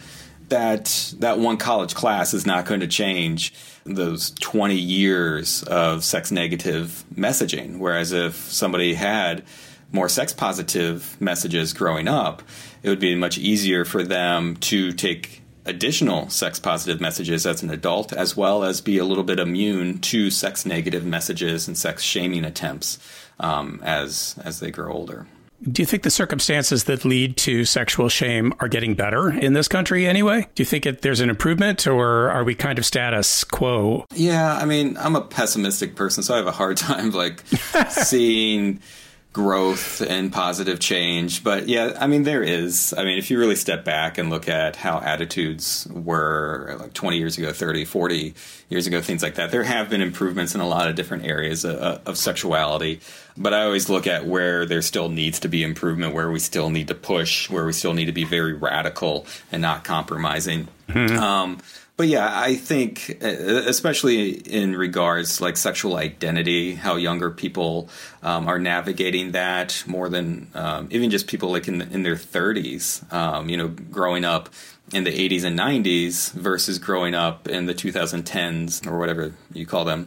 That that one college class is not going to change those twenty years of sex negative messaging. Whereas if somebody had more sex positive messages growing up, it would be much easier for them to take additional sex positive messages as an adult, as well as be a little bit immune to sex negative messages and sex shaming attempts um, as as they grow older. Do you think the circumstances that lead to sexual shame are getting better in this country anyway? Do you think it, there's an improvement, or are we kind of status quo? Yeah, I mean, I'm a pessimistic person, so I have a hard time like seeing growth and positive change. But yeah, I mean, there is. I mean, if you really step back and look at how attitudes were like twenty years ago, thirty, forty years ago, things like that, there have been improvements in a lot of different areas of, of sexuality. But I always look at where there still needs to be improvement, where we still need to push, where we still need to be very radical and not compromising. Mm-hmm. Um, But yeah, I think, especially in regards like sexual identity, how younger people um, are navigating that more than um, even just people like in, in their thirties, um, you know, growing up in the eighties and nineties versus growing up in the twenty tens or whatever you call them.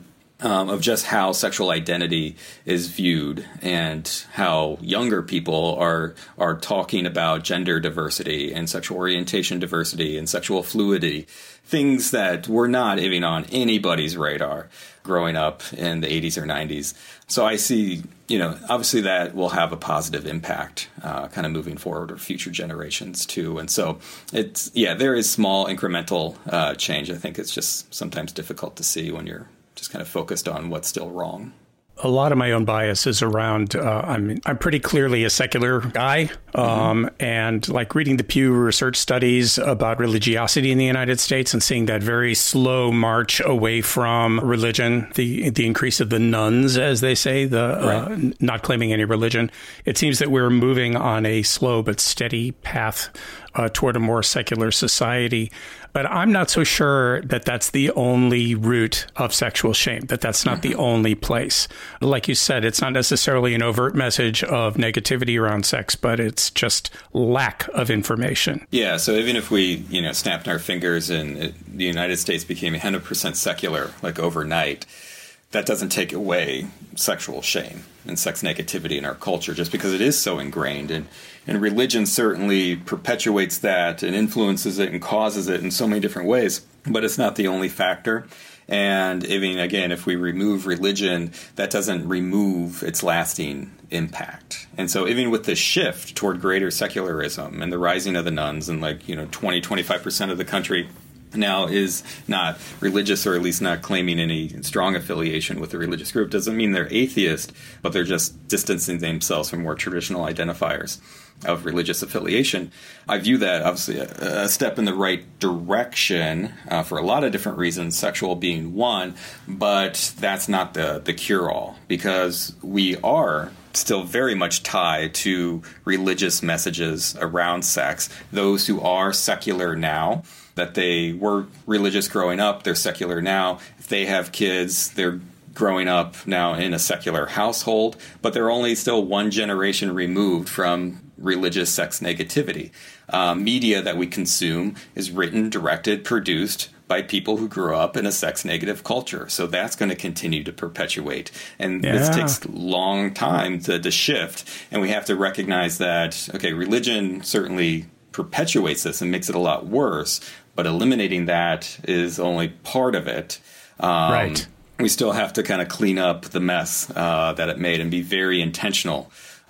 um, of just how sexual identity is viewed and how younger people are are talking about gender diversity and sexual orientation diversity and sexual fluidity, things that were not even on anybody's radar growing up in the eighties or nineties. So I see, you know, obviously that will have a positive impact uh, kind of moving forward or future generations too. And so it's, yeah, there is small incremental uh, change. I think it's just sometimes difficult to see when you're just kind of focused on what's still wrong. A lot of my own bias is around, uh, I'm I'm pretty clearly a secular guy, um, mm-hmm. and like reading the Pew Research studies about religiosity in the United States and seeing that very slow march away from religion, the the increase of the nuns, as they say, the right. uh, not claiming any religion. It seems that we're moving on a slow but steady path uh, toward a more secular society. But I'm not so sure that that's the only root of sexual shame, that that's not mm-hmm. the only place. Like you said, it's not necessarily an overt message of negativity around sex, but it's just lack of information. Yeah, so even if we, you know, snapped our fingers and it, the United States became one hundred percent secular, like overnight, that doesn't take away sexual shame and sex negativity in our culture just because it is so ingrained. And, and religion certainly perpetuates that and influences it and causes it in so many different ways. But it's not the only factor. And even, again, if we remove religion, that doesn't remove its lasting impact. And so even with this shift toward greater secularism and the rising of the nuns and like, you know, twenty, twenty-five percent of the country now is not religious, or at least not claiming any strong affiliation with a religious group, doesn't mean they're atheist, but they're just distancing themselves from more traditional identifiers of religious affiliation. I view that obviously a, a step in the right direction uh, for a lot of different reasons, sexual being one, but that's not the, the cure-all, because we are still very much tied to religious messages around sex. Those who are secular now, that they were religious growing up, they're secular now. If they have kids, they're growing up now in a secular household, but they're only still one generation removed from religious sex negativity. Uh, media that we consume is written, directed, produced by people who grew up in a sex-negative culture. So that's going to continue to perpetuate. And yeah. this takes a long time to, to shift. And we have to recognize that, okay, religion certainly perpetuates this and makes it a lot worse, but eliminating that is only part of it. Um, right. We still have to kind of clean up the mess uh, that it made and be very intentional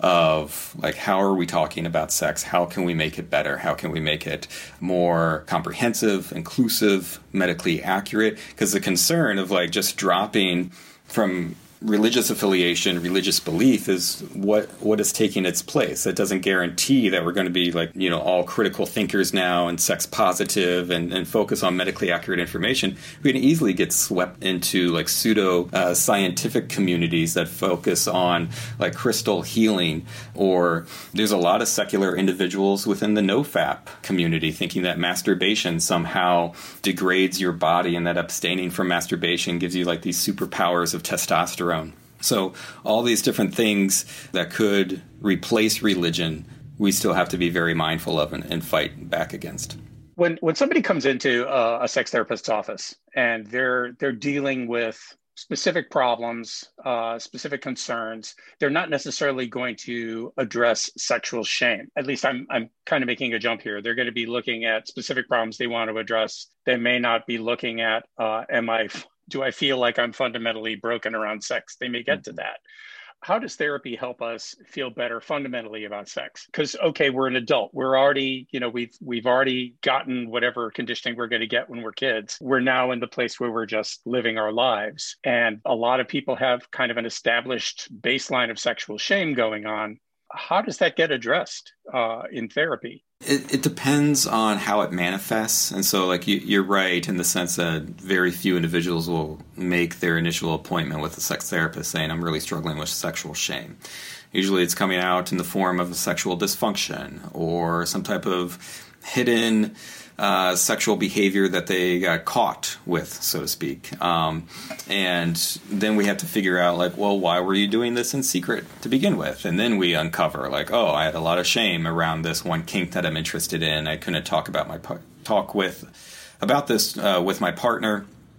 of, like, how are we talking about sex? How can we make it better? How can we make it more comprehensive, inclusive, medically accurate? Because the concern of, like, just dropping from religious affiliation, religious belief is what what is taking its place. That doesn't guarantee that we're going to be, like, you know, all critical thinkers now and sex positive and, and focus on medically accurate information. We can easily get swept into, like, pseudo uh, scientific communities that focus on, like, crystal healing, or there's a lot of secular individuals within the NoFap community thinking that masturbation somehow degrades your body and that abstaining from masturbation gives you, like, these superpowers of testosterone. So all these different things that could replace religion, we still have to be very mindful of and, and fight back against. When when somebody comes into a, a sex therapist's office and they're they're dealing with specific problems, uh, specific concerns, they're not necessarily going to address sexual shame. At least I'm I'm kind of making a jump here. They're going to be looking at specific problems they want to address. They may not be looking at, uh, am I do I feel like I'm fundamentally broken around sex? They may get to that. How does therapy help us feel better fundamentally about sex? Because, okay, we're an adult. We're already, you know, we've we've already gotten whatever conditioning we're going to get when we're kids. We're now in the place where we're just living our lives. And a lot of people have kind of an established baseline of sexual shame going on. How does that get addressed uh, in therapy? It, it depends on how it manifests. And so, like, you, you're right in the sense that very few individuals will make their initial appointment with a sex therapist saying, I'm really struggling with sexual shame. Usually it's coming out in the form of a sexual dysfunction or some type of hidden uh, sexual behavior that they got caught with, so to speak. Um, and then we have to figure out, like, well, why were you doing this in secret to begin with? And then we uncover, like, oh, I had a lot of shame around this one kink that I'm interested in. I couldn't talk about my talk with about this uh, with my partner.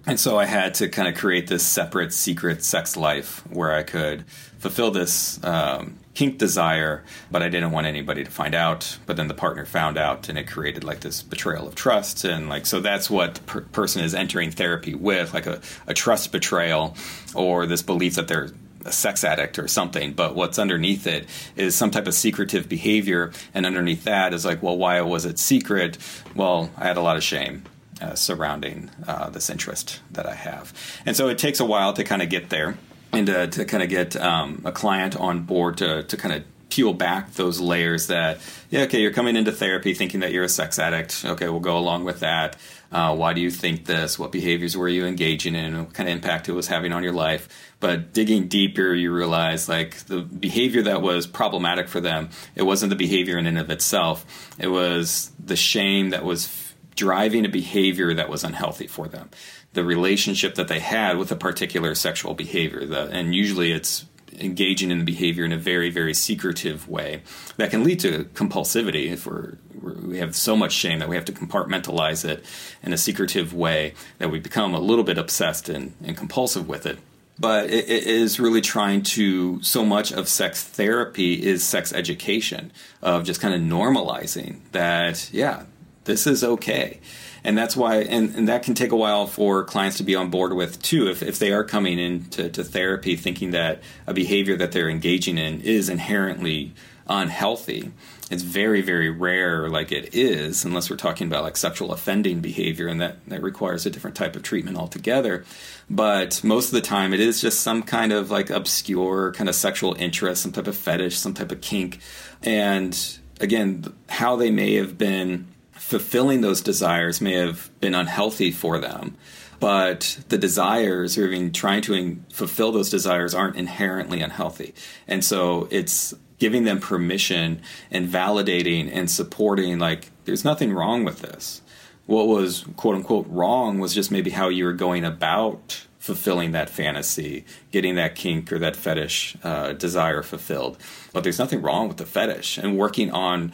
And so I had to kind of create this separate, secret sex life where I could fulfill this um, kink desire, but I didn't want anybody to find out. But then the partner found out, and it created like this betrayal of trust. And like, so that's what the per- person is entering therapy with, like a, a trust betrayal, or this belief that they're a sex addict or something. But what's underneath it is some type of secretive behavior. And underneath that is like, well, why was it secret? Well, I had a lot of shame Uh, surrounding uh, this interest that I have. And so it takes a while to kind of get there and to, to kind of get um, a client on board to, to kind of peel back those layers that, yeah, okay, you're coming into therapy thinking that you're a sex addict. Okay, we'll go along with that. Uh, why do you think this? What behaviors were you engaging in? What kind of impact it was having on your life? But digging deeper, you realize like the behavior that was problematic for them, it wasn't the behavior in and of itself. It was the shame that was driving a behavior that was unhealthy for them, the relationship that they had with a particular sexual behavior. The, and usually it's engaging in the behavior in a very, very secretive way that can lead to compulsivity if we're, we have so much shame that we have to compartmentalize it in a secretive way that we become a little bit obsessed and, and compulsive with it. But it, it is really trying to, so much of sex therapy is sex education, of just kind of normalizing that, yeah, this is okay. And that's why, and, and that can take a while for clients to be on board with too, if, if they are coming into to therapy thinking that a behavior that they're engaging in is inherently unhealthy. It's very, very rare, like it is, unless we're talking about like sexual offending behavior, and that, that requires a different type of treatment altogether. But most of the time it is just some kind of like obscure kind of sexual interest, some type of fetish, some type of kink. And again, how they may have been fulfilling those desires may have been unhealthy for them, but the desires, or even trying to in- fulfill those desires, aren't inherently unhealthy. And so it's giving them permission and validating and supporting, like, there's nothing wrong with this. What was, quote unquote, wrong was just maybe how you were going about fulfilling that fantasy, getting that kink or that fetish uh, desire fulfilled. But there's nothing wrong with the fetish, and working on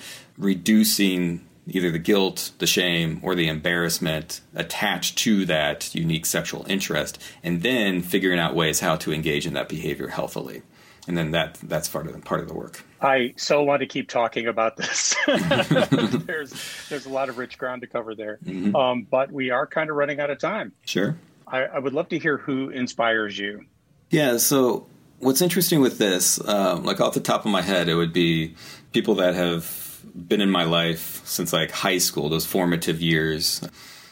reducing either the guilt, the shame, or the embarrassment attached to that unique sexual interest, and then figuring out ways how to engage in that behavior healthily. And then that that's part of the, part of the work. I so want to keep talking about this. there's there's a lot of rich ground to cover there, mm-hmm. um, but we are kind of running out of time. Sure. I, I would love to hear who inspires you. Yeah. So what's interesting with this, um, like off the top of my head, it would be people that have been in my life since like high school, those formative years,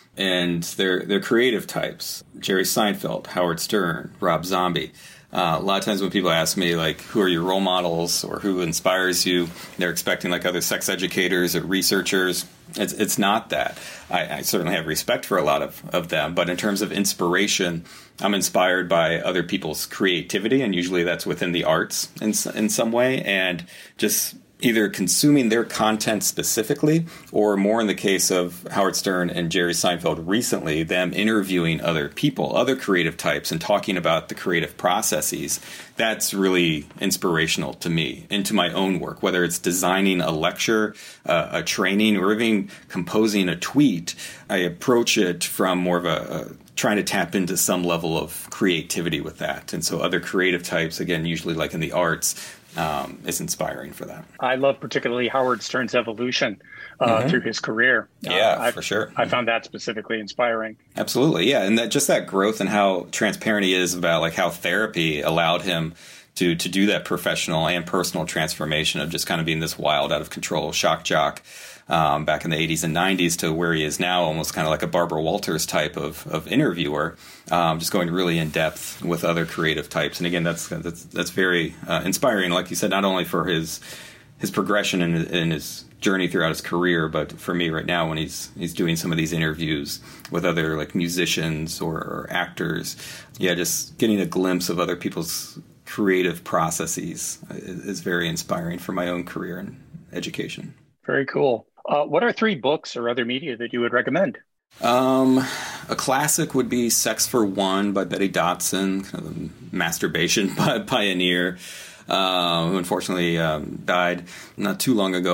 and they're they're creative types. Jerry Seinfeld, Howard Stern, Rob Zombie. Uh, a lot of times when people ask me like, who are your role models or who inspires you, they're expecting like other sex educators or researchers. It's it's not that. I, I certainly have respect for a lot of, of them, but in terms of inspiration, I'm inspired by other people's creativity, and usually that's within the arts in in some way, and just either consuming their content specifically, or more in the case of Howard Stern and Jerry Seinfeld recently, them interviewing other people, other creative types, and talking about the creative processes. That's really inspirational to me, into my own work, whether it's designing a lecture, uh, a training, or even composing a tweet. I approach it from more of a, a trying to tap into some level of creativity with that. And so other creative types, again, usually like in the arts, Um, is inspiring for that. I love particularly Howard Stern's evolution uh, mm-hmm. through his career. Yeah, uh, for sure. I found that specifically inspiring. Absolutely, yeah, and that just that growth and how transparent he is about like how therapy allowed him to to do that professional and personal transformation of just kind of being this wild, out of control shock jock um, back in the eighties and nineties to where he is now, almost kind of like a Barbara Walters type of, of interviewer, um, just going really in depth with other creative types. And again, that's that's, that's very uh, inspiring, like you said, not only for his his progression in, in his journey throughout his career, but for me right now when he's he's doing some of these interviews with other like musicians or, or actors, yeah, just getting a glimpse of other people's creative processes is, is very inspiring for my own career and education. Very cool. Uh, what are three books or other media that you would recommend? Um, a classic would be Sex for One by Betty Dodson, kind of a masturbation pioneer, uh, who unfortunately um, died not too long ago.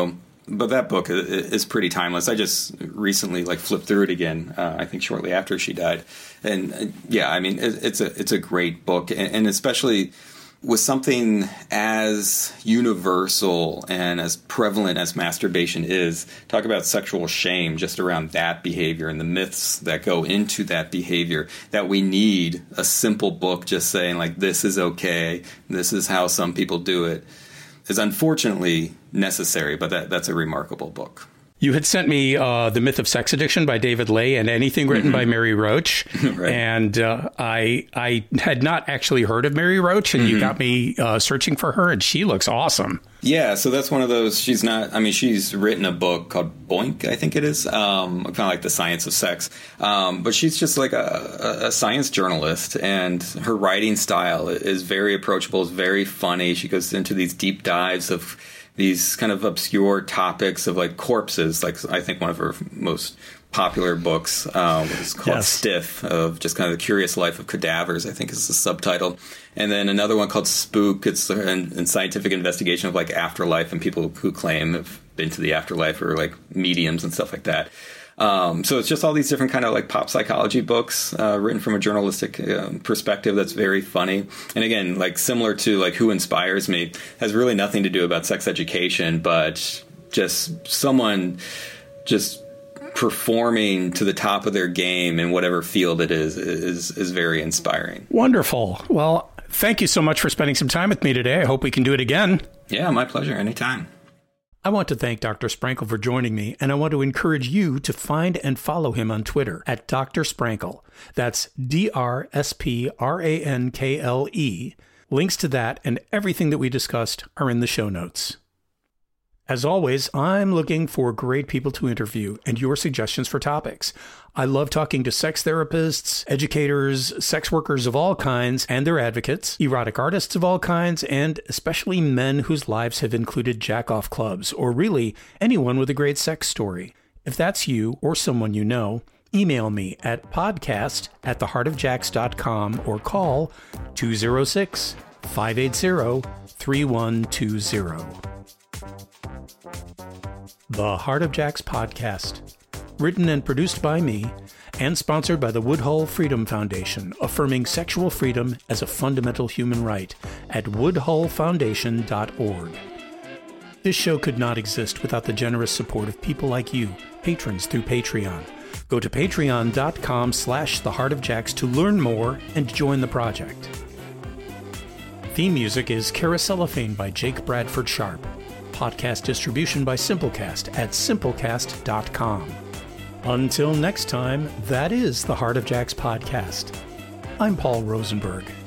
but that book is pretty timeless. I just recently like flipped through it again. Uh, I think shortly after she died, and uh, yeah, I mean it, it's a it's a great book, and, and especially with something as universal and as prevalent as masturbation is. Talk about sexual shame just around that behavior and the myths that go into that behavior. That we need a simple book just saying like this is okay, this is how some people do it, is unfortunately necessary, but that, that's a remarkable book. You had sent me uh, The Myth of Sex Addiction by David Ley and Anything Written mm-hmm. by Mary Roach. Right. And uh, I I had not actually heard of Mary Roach, and mm-hmm. you got me uh, searching for her, and she looks awesome. Yeah, so that's one of those, she's not, I mean, she's written a book called Boink, I think it is, um, kind of like The Science of Sex. Um, but she's just like a, a science journalist, and her writing style is very approachable, is very funny. She goes into these deep dives of these kind of obscure topics of like corpses. Like I think one of her most popular books um, is called yes. Stiff, of just kind of the curious life of cadavers, I think is the subtitle. And then another one called Spook. It's an, an scientific investigation of like afterlife and people who claim have been to the afterlife, or like mediums and stuff like that. Um, so it's just all these different kind of like pop psychology books uh, written from a journalistic uh, perspective that's very funny. And again, like similar to like Who Inspires Me, has really nothing to do about sex education, but just someone just performing to the top of their game in whatever field it is, is, is very inspiring. Wonderful. Well, thank you so much for spending some time with me today. I hope we can do it again. Yeah, my pleasure. Anytime. I want to thank Doctor Sprankle for joining me, and I want to encourage you to find and follow him on Twitter at Doctor Sprankle. That's D R S P R A N K L E. Links to that and everything that we discussed are in the show notes. As always, I'm looking for great people to interview and your suggestions for topics. I love talking to sex therapists, educators, sex workers of all kinds and their advocates, erotic artists of all kinds, and especially men whose lives have included jack-off clubs, or really anyone with a great sex story. If that's you or someone you know, email me at podcast at the heart of jacks dot com or call two oh six, five eight zero, three one two zero. The Heart of Jacks podcast, written and produced by me, and sponsored by the Woodhull Freedom Foundation, affirming sexual freedom as a fundamental human right at woodhull foundation dot org. This show could not exist without the generous support of people like you, patrons through Patreon. Go to patreon dot com slash the heart of jacks to learn more and join the project. Theme music is Carouselophane by Jake Bradford Sharp. Podcast distribution by Simplecast at simplecast dot com. Until next time, that is the Heart of Jacks podcast. I'm Paul Rosenberg.